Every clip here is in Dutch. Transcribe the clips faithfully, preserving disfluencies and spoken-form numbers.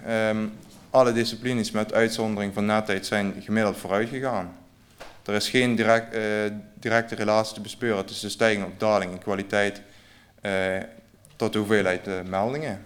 Um, alle disciplines met uitzondering van netheid zijn gemiddeld vooruit gegaan. Er is geen direct, uh, directe relatie te bespeuren tussen de stijging of daling in kwaliteit uh, tot de hoeveelheid uh, meldingen.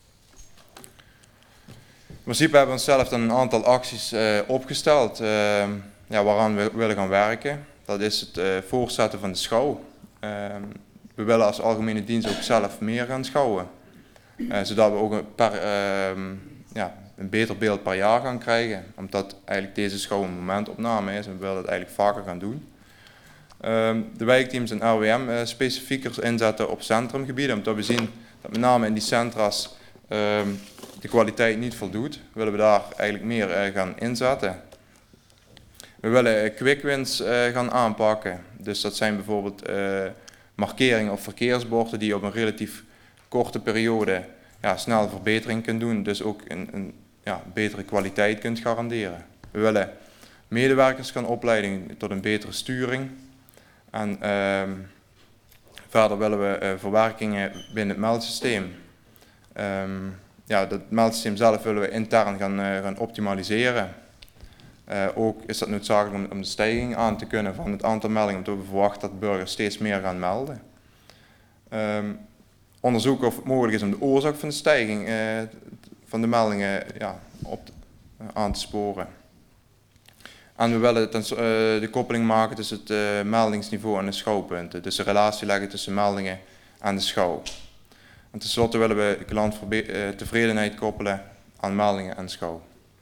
In principe hebben we onszelf dan een aantal acties uh, opgesteld uh, ja, waaraan we willen gaan werken. Dat is het uh, voortzetten van de schouw. Uh, we willen als algemene dienst ook zelf meer gaan schouwen. Uh, zodat we ook een, per, uh, ja, een beter beeld per jaar gaan krijgen. Omdat eigenlijk deze schouw een momentopname is en we willen het eigenlijk vaker gaan doen. Uh, de wijkteams en R W M uh, specifieker inzetten op centrumgebieden. Omdat we zien dat met name in die centra's uh, de kwaliteit niet voldoet. Willen we daar eigenlijk meer uh, gaan inzetten. We willen uh, quick wins uh, gaan aanpakken. Dus dat zijn bijvoorbeeld uh, markeringen op verkeersborden die op een relatief korte periode ja, snel verbetering kunt doen. Dus ook een, een ja, betere kwaliteit kunt garanderen. We willen medewerkers gaan opleiden tot een betere sturing. En uh, verder willen we uh, verwerkingen binnen het meldsysteem. Um, ja, dat meldsysteem zelf willen we intern gaan, uh, gaan optimaliseren. Uh, ook is dat noodzakelijk om, om de stijging aan te kunnen van het aantal meldingen, omdat we verwachten dat burgers steeds meer gaan melden. Um, onderzoeken of het mogelijk is om de oorzaak van de stijging uh, van de meldingen ja, op te, uh, aan te sporen. En we willen ten, uh, de koppeling maken tussen het uh, meldingsniveau en de schouwpunten. Dus de relatie leggen tussen meldingen en de schouw. En tenslotte willen we klanttevredenheid koppelen aan meldingen en schouw.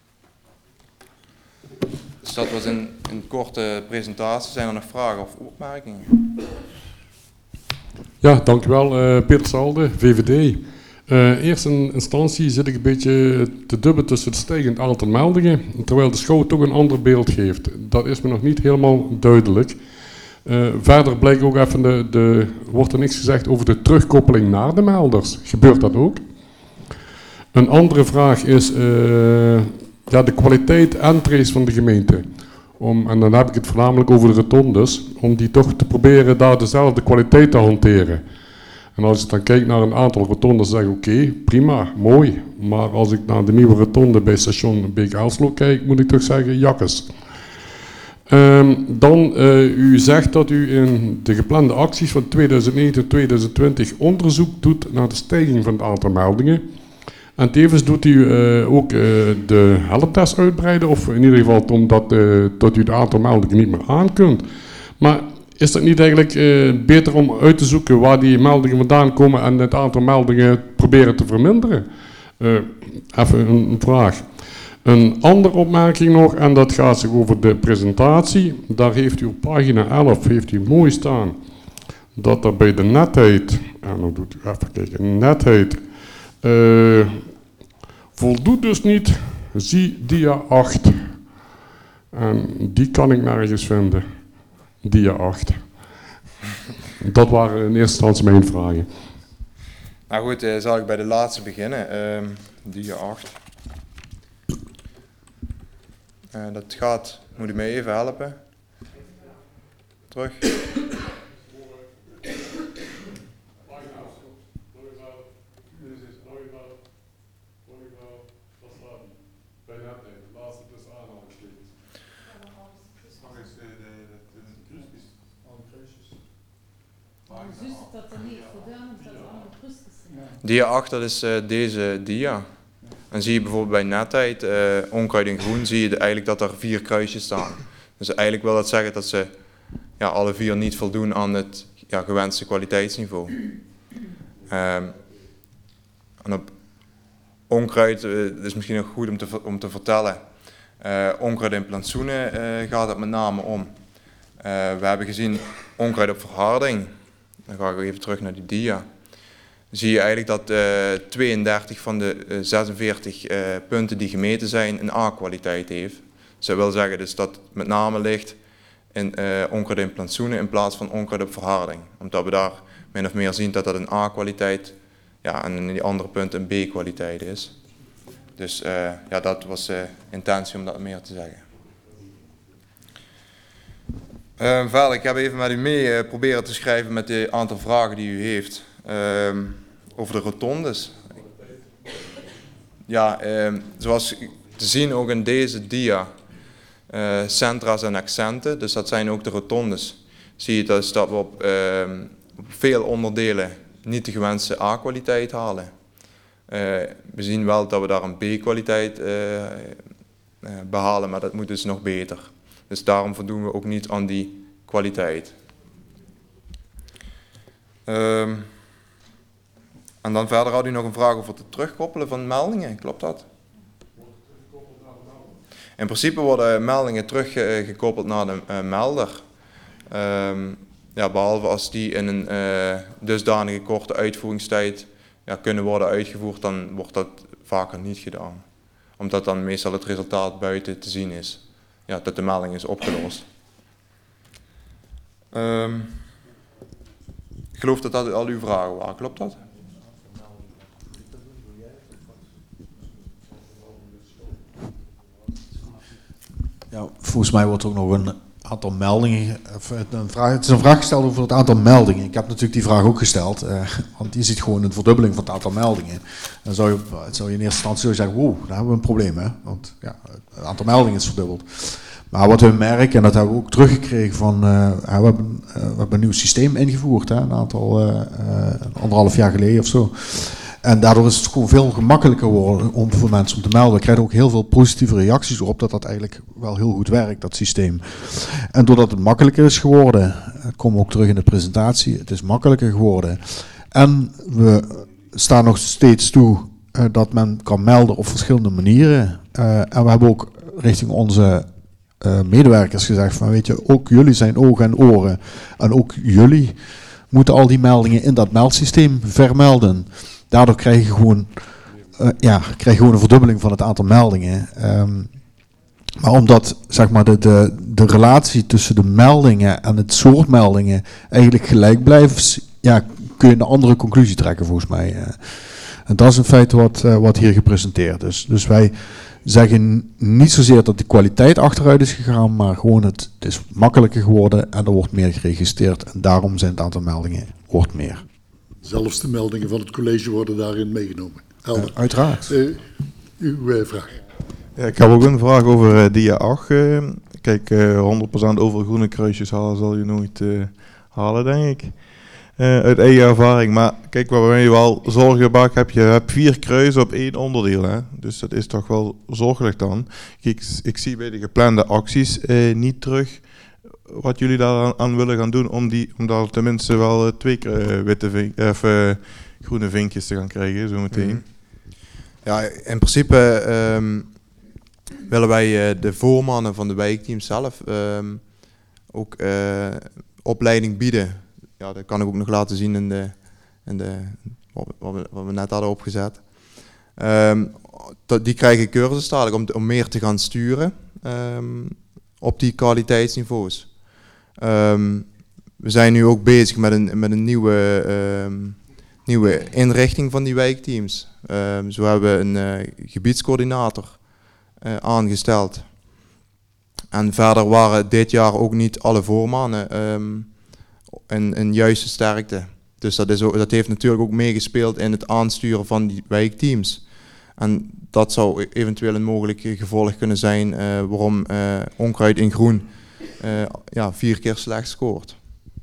Dus dat was een, een korte presentatie. Zijn er nog vragen of opmerkingen? Ja, dankjewel uh, Peter Salde, V V D. Uh, eerst in instantie zit ik een beetje te dubben tussen het stijgend aantal meldingen, terwijl de schouw toch een ander beeld geeft. Dat is me nog niet helemaal duidelijk. Uh, verder blijkt ook even, de, de, wordt er niks gezegd over de terugkoppeling naar de melders. Gebeurt dat ook? Een andere vraag is uh, ja, de kwaliteit en trace van de gemeente. Om, en dan heb ik het voornamelijk over de rotondes, om die toch te proberen daar dezelfde kwaliteit te hanteren. En als ik dan kijk naar een aantal rotondes, zeg ik oké, okay, prima, mooi. Maar als ik naar de nieuwe rotonde bij station Beek-Elslo kijk, moet ik toch zeggen, jakkes. Um, dan, uh, u zegt dat u in de geplande acties van tweeduizend negentien tot tweeduizend twintig onderzoek doet naar de stijging van het aantal meldingen. En tevens doet u uh, ook uh, de helpdesk uitbreiden, of in ieder geval omdat uh, dat u het aantal meldingen niet meer aan kunt. Maar is het niet eigenlijk uh, beter om uit te zoeken waar die meldingen vandaan komen en het aantal meldingen proberen te verminderen? Uh, even een, een vraag. Een andere opmerking nog, en dat gaat zich over de presentatie. Daar heeft u op pagina elf heeft u mooi staan dat er bij de netheid, en dan doet u even kijken, netheid, uh, voldoet dus niet, zie dia acht. En die kan ik nergens vinden, dia acht. Dat waren in eerste instantie mijn vragen. Nou goed, uh, zal ik bij de laatste beginnen, uh, dia acht. Uh, dat gaat, moet u mij even helpen. Terug. Dia acht, dat is uh, deze dia. En zie je bijvoorbeeld bij netheid, uh, onkruid in groen, zie je de, eigenlijk dat er vier kruisjes staan. Dus eigenlijk wil dat zeggen dat ze ja, alle vier niet voldoen aan het ja, gewenste kwaliteitsniveau. Um, en op onkruid, uh, is misschien nog goed om te, om te vertellen, uh, onkruid in plantsoenen uh, gaat het met name om. Uh, we hebben gezien onkruid op verharding. Dan ga ik even terug naar die dia. Dan zie je eigenlijk dat uh, tweeëndertig van de uh, zesenveertig uh, punten die gemeten zijn een A-kwaliteit heeft. Dus dat wil zeggen dus dat het met name ligt in uh, onkruid in plantsoenen in plaats van onkruid op verharding. Omdat we daar min of meer zien dat dat een A-kwaliteit ja, en in die andere punten een B-kwaliteit is. Dus uh, ja, dat was de uh, intentie om dat meer te zeggen. Uh, verder, ik heb even met u mee uh, proberen te schrijven met het aantal vragen die u heeft. Uh, over de rotondes. Ja, eh, zoals te zien ook in deze dia, uh, centra's en accenten, dus dat zijn ook de rotondes. Zie je dus dat we op, uh, op veel onderdelen niet de gewenste A-kwaliteit halen. Uh, we zien wel dat we daar een B-kwaliteit uh, uh, behalen, maar dat moet dus nog beter. Dus daarom voldoen we ook niet aan die kwaliteit. Um, en dan verder had u nog een vraag over het terugkoppelen van meldingen, klopt dat? In principe worden meldingen teruggekoppeld naar de uh, melder. Um, ja, behalve als die in een uh, dusdanige korte uitvoeringstijd ja, kunnen worden uitgevoerd, dan wordt dat vaker niet gedaan. Omdat dan meestal het resultaat buiten te zien is. Ja, dat de melding is opgelost. Um, ik geloof dat dat al uw vragen waren, klopt dat? Ja, volgens mij wordt er ook nog een aantal meldingen. Een vraag, het is een vraag gesteld over het aantal meldingen. Ik heb natuurlijk die vraag ook gesteld, eh, want je ziet gewoon een verdubbeling van het aantal meldingen. Dan zou je, zou je in eerste instantie zeggen, wow, daar hebben we een probleem, hè? Want ja, het aantal meldingen is verdubbeld. Maar wat we merken, en dat hebben we ook teruggekregen van, uh, we, hebben, uh, we hebben een nieuw systeem ingevoerd, hè, een aantal, uh, uh, anderhalf jaar geleden of zo. En daardoor is het gewoon veel gemakkelijker geworden om voor mensen om te melden. We krijgen ook heel veel positieve reacties erop dat dat eigenlijk wel heel goed werkt, dat systeem. En doordat het makkelijker is geworden, komen we ook terug in de presentatie, het is makkelijker geworden. En we staan nog steeds toe uh, dat men kan melden op verschillende manieren. Uh, en we hebben ook richting onze uh, medewerkers gezegd van, weet je, ook jullie zijn ogen en oren. En ook jullie moeten al die meldingen in dat meldsysteem vermelden. Daardoor krijg je gewoon, uh, ja, krijg je gewoon een verdubbeling van het aantal meldingen. Um, maar omdat zeg maar, de, de, de relatie tussen de meldingen en het soort meldingen eigenlijk gelijk blijft, ja, kun je een andere conclusie trekken volgens mij. Uh, en dat is in feite wat, uh, wat hier gepresenteerd is. Dus wij zeggen niet zozeer dat de kwaliteit achteruit is gegaan, maar gewoon het, het is makkelijker geworden en er wordt meer geregistreerd. En daarom zijn het aantal meldingen wordt meer. Zelfs de meldingen van het college worden daarin meegenomen. Uh, uiteraard. Uh, uw uh, vraag. Ja, ik heb ook een vraag over uh, dia acht. Uh, kijk, uh, honderd procent over groene kruisjes halen zal je nooit uh, halen, denk ik. Uh, uit eigen ervaring. Maar kijk, waar je wel zorgen maakt, heb je hebt vier kruisen op één onderdeel. Hè? Dus dat is toch wel zorgelijk dan. Kijk, ik zie bij de geplande acties uh, niet terug wat jullie daar aan, aan willen gaan doen om, die, om daar tenminste wel uh, twee uh, witte vink, of, uh, groene vinkjes te gaan krijgen, zo meteen. Mm-hmm. Ja, in principe um, willen wij uh, de voormannen van de wijkteams zelf um, ook uh, opleiding bieden. Ja, dat kan ik ook nog laten zien in de, in de wat, we, wat we net hadden opgezet. Um, dat, die krijgen cursus dadelijk om, om meer te gaan sturen um, op die kwaliteitsniveaus. Um, we zijn nu ook bezig met een, met een nieuwe, um, nieuwe inrichting van die wijkteams. Um, zo hebben we een uh, gebiedscoördinator uh, aangesteld. En verder waren dit jaar ook niet alle voormannen um, in, in juiste sterkte. Dus dat, is ook, dat heeft natuurlijk ook meegespeeld in het aansturen van die wijkteams. En dat zou eventueel een mogelijk gevolg kunnen zijn uh, waarom uh, onkruid in groen uh, ja, vier keer slecht scoort.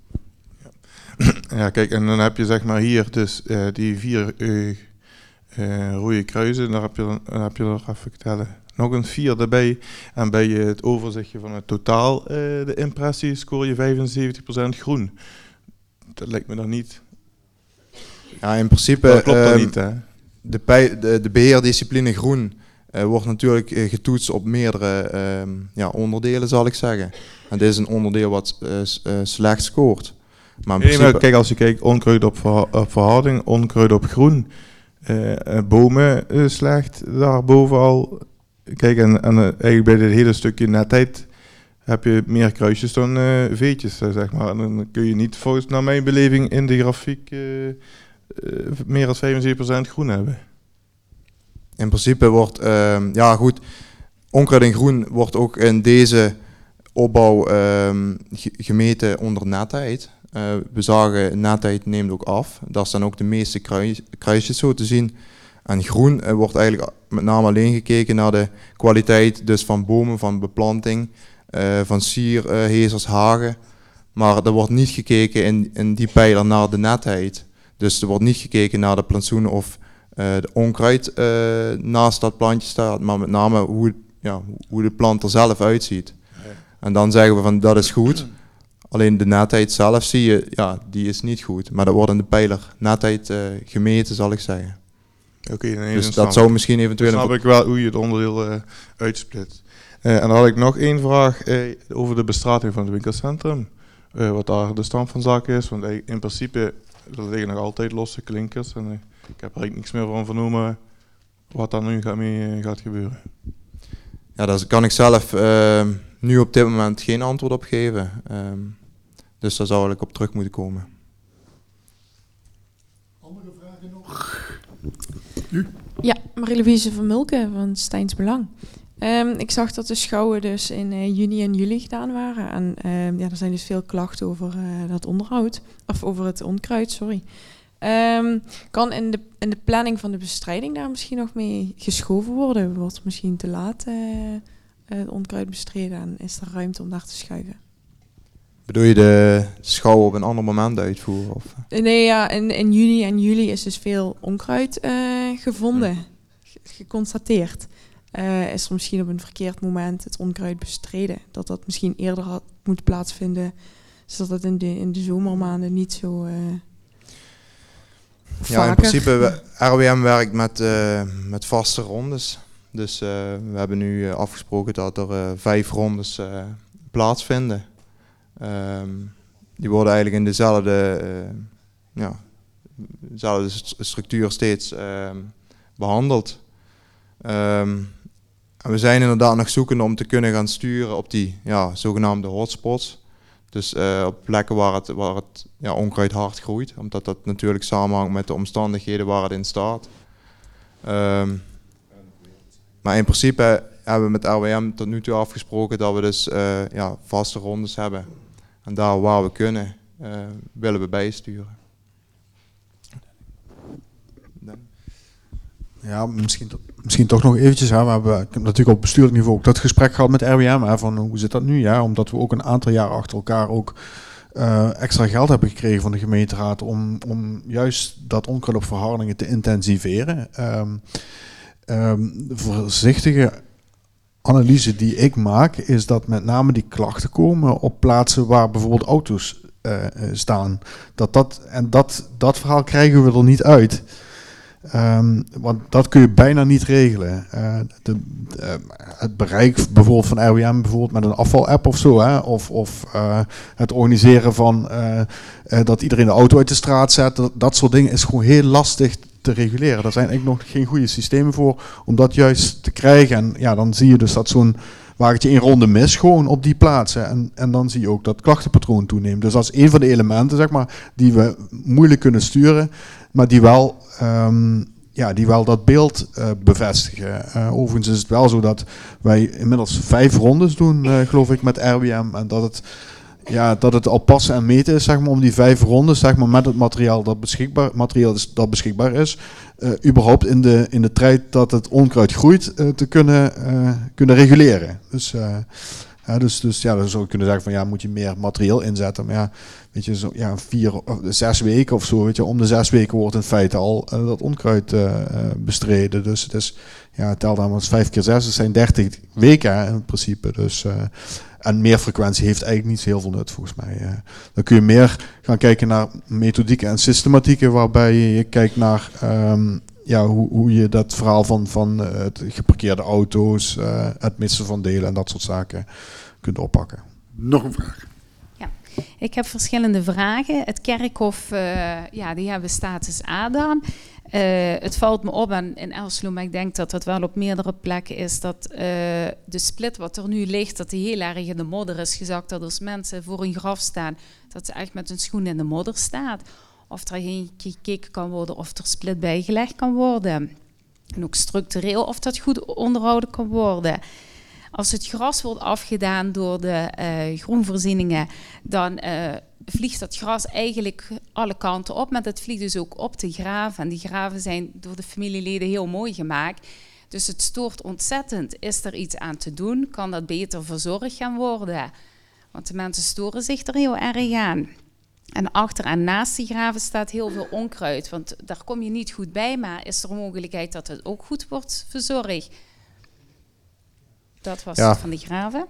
Ja, kijk, en dan heb je zeg maar hier dus uh, die vier uh, uh, rode kruisen. Daar heb je, dan heb je er even tellen, nog een vier erbij. En bij het overzichtje van het totaal, uh, de impressie, scoor je vijfenzeventig procent groen. Dat lijkt me dan niet. Ja, in principe. Dat klopt dan um, niet, hè? De, bij, de, de beheerdiscipline groen uh, wordt natuurlijk uh, getoetst op meerdere uh, ja, onderdelen, zal ik zeggen. En dit is een onderdeel wat uh, uh, slecht scoort. Maar in nee, principe... maar kijk, als je kijkt, onkruid op, verha- op verhouding, onkruid op groen, uh, uh, bomen uh, slecht, daarboven al. Kijk, en, en uh, eigenlijk bij dit hele stukje netheid heb je meer kruisjes dan uh, veetjes, uh, zeg maar. En dan kun je niet, volgens naar mijn beleving, in de grafiek uh, uh, meer dan vijfenzeventig procent groen hebben. In principe wordt, uh, ja goed, onkruid in groen wordt ook in deze opbouw uh, gemeten onder netheid. Uh, we zagen netheid neemt ook af. Daar staan ook de meeste kruis, kruisjes zo te zien. En groen uh, wordt eigenlijk met name alleen gekeken naar de kwaliteit dus van bomen, van beplanting, uh, van sier, uh, hezers, hagen. Maar er wordt niet gekeken in, in die pijler naar de netheid. Dus er wordt niet gekeken naar de plantsoen of uh, de onkruid uh, naast dat plantje staat, maar met name hoe, ja, hoe de plant er zelf uitziet. En dan zeggen we van dat is goed. Alleen de netheid zelf zie je, ja, die is niet goed. Maar dat wordt in de pijler netheid uh, gemeten, zal ik zeggen. Oké, nee, dus dat zou misschien eventueel... Dan snap ik wel hoe je het onderdeel uh, uitsplit. Uh, en dan had ik nog één vraag uh, over de bestrating van het winkelcentrum. Uh, wat daar de stand van zaken is. Want uh, in principe, er liggen nog altijd losse klinkers. En uh, ik heb er eigenlijk niks meer van vernomen wat daar nu gaat mee uh, gaat gebeuren. Ja, daar kan ik zelf uh, nu op dit moment geen antwoord op geven. Um, dus daar zou ik op terug moeten komen. Andere vragen nog? Ja, Marie-Louise van Mulken van Steins Belang. Um, ik zag dat de schouwen dus in uh, juni en juli gedaan waren. En um, ja, er zijn dus veel klachten over uh, dat onderhoud. Of over het onkruid, sorry. Um, kan in de, in de planning van de bestrijding daar misschien nog mee geschoven worden? Wordt misschien te laat uh, het onkruid bestreden en is er ruimte om daar te schuiven? Bedoel je de schouwen op een ander moment uitvoeren? Of? Nee, ja, in, in juni en juli is dus veel onkruid uh, gevonden, ge- geconstateerd. Uh, is er misschien op een verkeerd moment het onkruid bestreden? Dat dat misschien eerder had moeten plaatsvinden, zodat het in de, in de zomermaanden niet zo uh, Ja, vaker. in principe, R W M werkt met, uh, met vaste rondes. Dus uh, we hebben nu uh, afgesproken dat er uh, vijf rondes uh, plaatsvinden. Um, die worden eigenlijk in dezelfde, uh, ja, dezelfde st- structuur steeds uh, behandeld. Um, en we zijn inderdaad nog zoekende om te kunnen gaan sturen op die ja, zogenaamde hotspots. Dus uh, op plekken waar het, waar het ja, onkruid hard groeit, omdat dat natuurlijk samenhangt met de omstandigheden waar het in staat. Um, maar in principe hebben we met R W M tot nu toe afgesproken dat we dus uh, ja, vaste rondes hebben. En daar waar we kunnen, uh, willen we bijsturen. Ja, misschien, to- misschien toch nog eventjes. Hè. We hebben natuurlijk op bestuurlijk niveau ook dat gesprek gehad met R W M. Hè, van hoe zit dat nu? Ja, omdat we ook een aantal jaar achter elkaar ook uh, extra geld hebben gekregen van de gemeenteraad om, om juist dat onkruid op verhardingen te intensiveren. Um, um, de voorzichtige analyse die ik maak is dat met name die klachten komen op plaatsen waar bijvoorbeeld auto's uh, staan. Dat dat, en dat, dat verhaal krijgen we er niet uit. Um, want dat kun je bijna niet regelen. Uh, de, uh, het bereik bijvoorbeeld van R W M bijvoorbeeld met een afval-app of zo, hè, of, of uh, het organiseren van uh, uh, dat iedereen de auto uit de straat zet, dat, dat soort dingen is gewoon heel lastig te reguleren. Daar zijn eigenlijk nog geen goede systemen voor om dat juist te krijgen. En ja, dan zie je dus dat zo'n wagentje één ronde mis gewoon op die plaatsen. En, en dan zie je ook dat het klachtenpatroon toeneemt. Dus dat is een van de elementen, zeg maar, die we moeilijk kunnen sturen, maar die wel, um, ja, die wel dat beeld uh, bevestigen. Uh, overigens is het wel zo dat wij inmiddels vijf rondes doen, uh, geloof ik, met R W M. En dat het, ja, dat het al passen en meten is, zeg maar, om die vijf rondes, zeg maar, met het materiaal dat beschikbaar, materiaal is, dat beschikbaar is, uh, überhaupt in de, in de tijd dat het onkruid groeit, uh, te kunnen, uh, kunnen reguleren. Dus, uh, ja, dus, dus ja, dan zou je kunnen zeggen van ja, moet je meer materiaal inzetten. Maar ja, weet je, zo, ja, vier, zes weken of zo, weet je, om de zes weken wordt in feite al uh, dat onkruid uh, bestreden. Dus het is, ja, tel dan maar vijf keer zes, dat zijn dertig weken hè, in principe. Dus, uh, en meer frequentie heeft eigenlijk niet zo heel veel nut volgens mij. Uh, dan kun je meer gaan kijken naar methodieken en systematieken, waarbij je kijkt naar um, ja, hoe, hoe je dat verhaal van, van uh, het geparkeerde auto's, uh, het missen van delen en dat soort zaken kunt oppakken. Nog een vraag. Ik heb verschillende vragen. Het kerkhof, uh, ja, die hebben status A dan. Uh, het valt me op en in Elslo, maar ik denk dat dat wel op meerdere plekken is, dat uh, de split wat er nu ligt, dat die heel erg in de modder is gezakt. Dat als mensen voor hun graf staan, dat ze echt met hun schoen in de modder staat. Of er heen gekeken kan worden, of er split bijgelegd kan worden. En ook structureel of dat goed onderhouden kan worden. Als het gras wordt afgedaan door de uh, groenvoorzieningen, dan uh, vliegt dat gras eigenlijk alle kanten op, maar dat vliegt dus ook op de graven. En die graven zijn door de familieleden heel mooi gemaakt. Dus het stoort ontzettend. Is er iets aan te doen? Kan dat beter verzorgd gaan worden? Want de mensen storen zich er heel erg aan. En achter en naast die graven staat heel veel onkruid. Want daar kom je niet goed bij, maar is er een mogelijkheid dat het ook goed wordt verzorgd? Dat was Ja. het van die graven.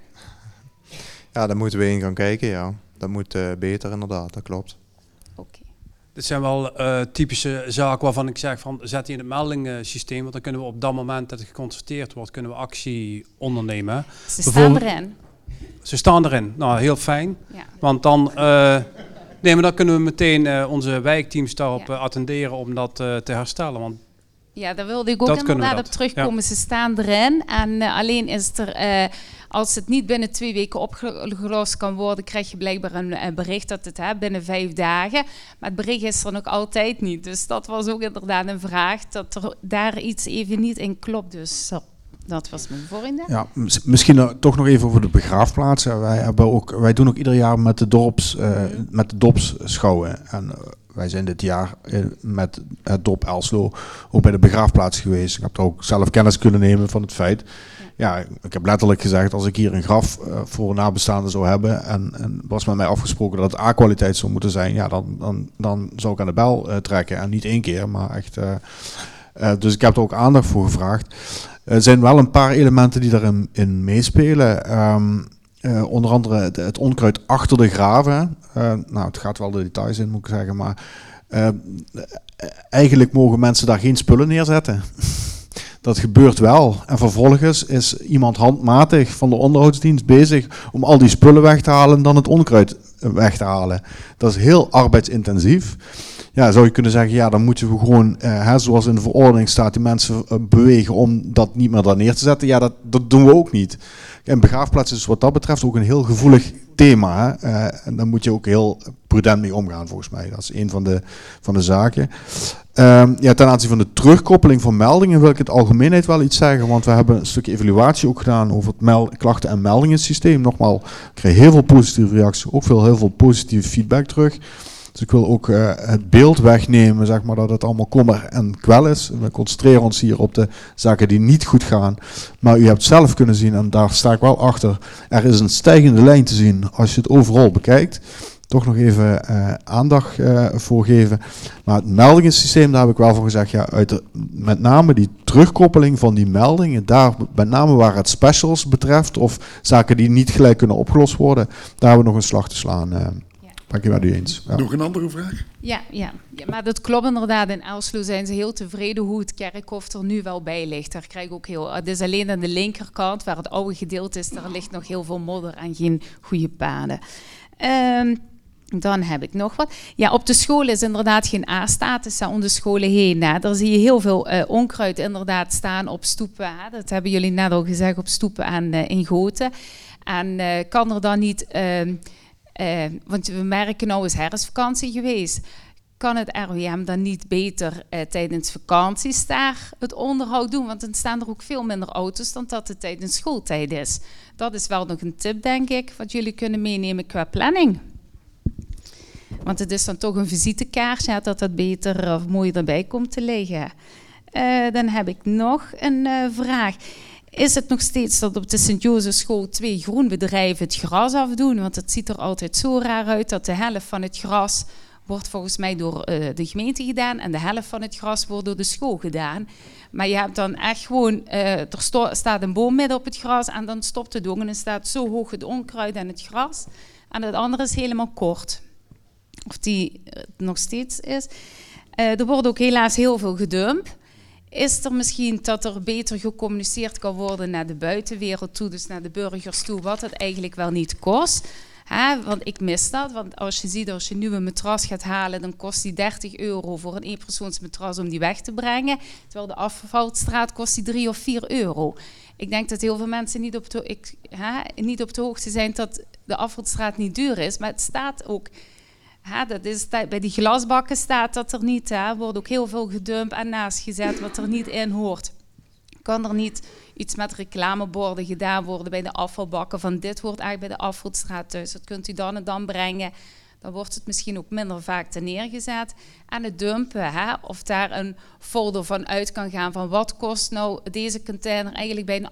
Ja, daar moeten we in gaan kijken, ja. Dat moet uh, beter inderdaad, dat klopt. Oké. Dit zijn wel uh, typische zaken waarvan ik zeg van zet die in het meldingsysteem, want dan kunnen we op dat moment dat het geconstateerd wordt, kunnen we actie ondernemen. Ze staan erin. Ze staan erin. Nou, heel fijn. Ja. Want dan, uh, nee, maar dan kunnen we meteen uh, onze wijkteams daarop Ja. uh, attenderen om dat uh, te herstellen. Want Ja, daar wilde ik ook Dat kunnen we inderdaad dat. op terugkomen. Ja. Ze staan erin en uh, alleen is het er, uh, als het niet binnen twee weken opgelost kan worden, krijg je blijkbaar een, een bericht dat het hè, binnen vijf dagen. Maar het bericht is er nog altijd niet. Dus dat was ook inderdaad een vraag, dat er daar iets even niet in klopt. Dus zo, dat was mijn volgende. Ja, mis- misschien uh, toch nog even over de begraafplaatsen. Wij, hebben ook, wij doen ook ieder jaar met de dorps, uh, Mhm. met de dorpsschouwen. En uh, wij zijn dit jaar uh, met het dorp Elslo ook bij de begraafplaats geweest. Ik heb er ook zelf kennis kunnen nemen van het feit. Ja, ik heb letterlijk gezegd, als ik hier een graf uh, voor een nabestaande zou hebben en, en was met mij afgesproken dat het A-kwaliteit zou moeten zijn, ja, dan, dan, dan zou ik aan de bel uh, trekken. En niet één keer, maar echt... Uh, uh, dus ik heb er ook aandacht voor gevraagd. Er zijn wel een paar elementen die daarin in meespelen. Um, uh, onder andere het, het onkruid achter de graven. Uh, nou, het gaat wel de details in, moet ik zeggen. Maar uh, eigenlijk mogen mensen daar geen spullen neerzetten. Dat gebeurt wel. En vervolgens is iemand handmatig van de onderhoudsdienst bezig om al die spullen weg te halen en dan het onkruid weg te halen. Dat is heel arbeidsintensief. Ja, zou je kunnen zeggen, ja, dan moeten we gewoon, uh, hè, zoals in de verordening staat, die mensen uh, bewegen om dat niet meer daar neer te zetten. Ja, dat, dat doen we ook niet. En begraafplaats is wat dat betreft ook een heel gevoelig thema. Hè. Uh, en daar moet je ook heel prudent mee omgaan, volgens mij. Dat is een van de, van de zaken. Um, ja, ten aanzien van de terugkoppeling van meldingen wil ik in het algemeenheid wel iets zeggen. Want we hebben een stukje evaluatie ook gedaan over het mel- klachten- en meldingensysteem. Nogmaals, ik kreeg heel veel positieve reacties, ook veel, heel veel positieve feedback terug. Dus ik wil ook uh, het beeld wegnemen, zeg maar, dat het allemaal kommer en kwel is. We concentreren ons hier op de zaken die niet goed gaan. Maar u hebt zelf kunnen zien, en daar sta ik wel achter, er is een stijgende lijn te zien als je het overal bekijkt. Toch nog even uh, aandacht uh, voor geven. Maar het meldingensysteem, daar heb ik wel voor gezegd, ja, uit de, met name die terugkoppeling van die meldingen, daar met name waar het specials betreft, of zaken die niet gelijk kunnen opgelost worden, daar hebben we nog een slag te slaan. Uh, Ben ik het met u eens. Ja. Nog een andere vraag? Ja, ja. ja, maar dat klopt inderdaad. In Elslo zijn ze heel tevreden hoe het kerkhof er nu wel bij ligt. Daar krijg ik ook heel. Het is alleen aan de linkerkant, waar het oude gedeelte is, daar ligt nog heel veel modder en geen goede paden. Um, dan heb ik nog wat. Ja, op de school is inderdaad geen A-status om de scholen heen. Hè. Daar zie je heel veel uh, onkruid inderdaad staan op stoepen. Hè. Dat hebben jullie net al gezegd, op stoepen en uh, in goten. En uh, kan er dan niet... Uh, Uh, want we merken nou is herfstvakantie geweest. Kan het R W M dan niet beter uh, tijdens vakanties daar het onderhoud doen? Want dan staan er ook veel minder auto's dan dat het tijdens schooltijd is. Dat is wel nog een tip, denk ik, wat jullie kunnen meenemen qua planning. Want het is dan toch een visitekaartje, ja, dat dat beter of mooier erbij komt te liggen. Uh, dan heb ik nog een uh, vraag. Is het nog steeds dat op de Sint-Jozefschool twee groenbedrijven het gras afdoen? Want het ziet er altijd zo raar uit dat de helft van het gras wordt volgens mij door uh, de gemeente gedaan en de helft van het gras wordt door de school gedaan. Maar je hebt dan echt gewoon, uh, er sto- staat een boom midden op het gras en dan stopt het ook en dan staat zo hoog het onkruid en het gras. En het andere is helemaal kort. Of die uh, nog steeds is. Uh, er wordt ook helaas heel veel gedumpt. Is er misschien dat er beter gecommuniceerd kan worden naar de buitenwereld toe, dus naar de burgers toe, wat het eigenlijk wel niet kost? Hè? Want ik mis dat, want als je ziet, als je nu een matras gaat halen, dan kost die dertig euro voor een eenpersoonsmatras om die weg te brengen, terwijl de afvalstraat kost die drie of vier euro. Ik denk dat heel veel mensen niet op de, ik, hè, niet op de hoogte zijn dat de afvalstraat niet duur is, maar het staat ook... Ja, dat is, bij die glasbakken staat dat er niet. Er wordt ook heel veel gedumpt en naast gezet wat er niet in hoort. Kan er niet iets met reclameborden gedaan worden bij de afvalbakken? Van dit hoort eigenlijk bij de afvalstraat thuis. Dat kunt u dan en dan brengen. dan wordt het misschien ook minder vaak te neergezet. En het dumpen, hè, of daar een folder van uit kan gaan van wat kost nou deze container eigenlijk bij een